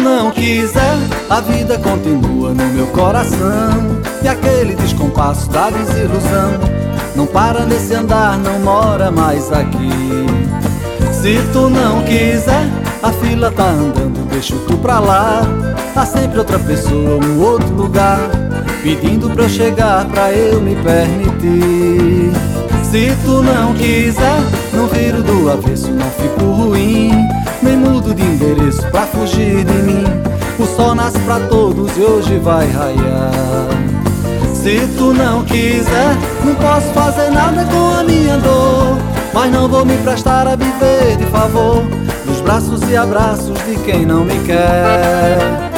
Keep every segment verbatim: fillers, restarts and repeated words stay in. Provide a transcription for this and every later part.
não quiser, a vida continua no meu coração. E aquele descompasso da desilusão não para nesse andar, não mora mais aqui. Se tu não quiser, a fila tá andando, deixa tu pra lá. Há sempre outra pessoa, um outro lugar, pedindo pra eu chegar, pra eu me permitir. Se tu não quiser, não viro do avesso, não fico ruim, nem mudo de endereço pra fugir de mim. O sol nasce pra todos e hoje vai raiar. Se tu não quiser, não posso fazer nada com a minha dor, mas não vou me prestar a viver de favor nos braços e abraços de quem não me quer.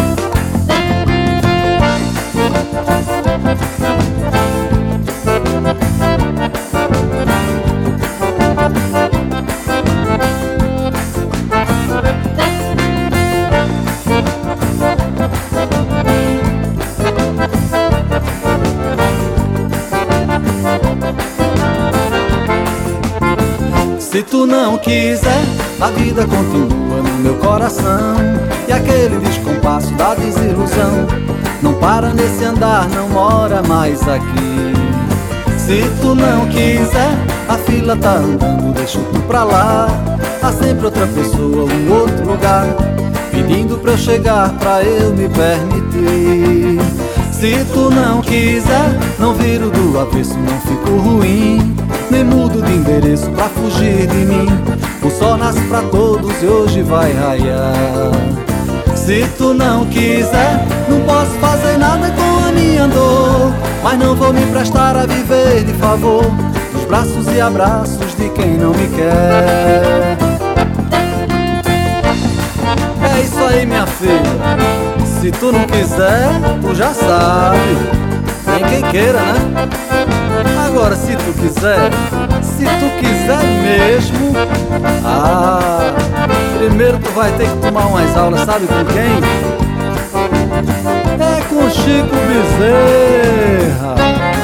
Se tu não quiser, a vida continua no meu coração. E aquele descompasso da desilusão não para nesse andar, não mora mais aqui. Se tu não quiser, a fila tá andando, deixa tu pra lá. Há sempre outra pessoa, um outro lugar, pedindo pra eu chegar, pra eu me permitir. Se tu não quiser, não viro do avesso, não fico ruim, nem mudo de endereço pra fugir de mim. O sol nasce pra todos e hoje vai raiar. Se tu não quiser, não posso fazer nada com a minha dor, mas não vou me prestar a viver de favor nos braços e abraços de quem não me quer. É isso aí, minha filha. Se tu não quiser, tu já sabe, nem quem queira, né? Agora, se tu quiser, se tu quiser mesmo, ah, primeiro tu vai ter que tomar umas aulas, sabe com quem? É com Chico Bezerra.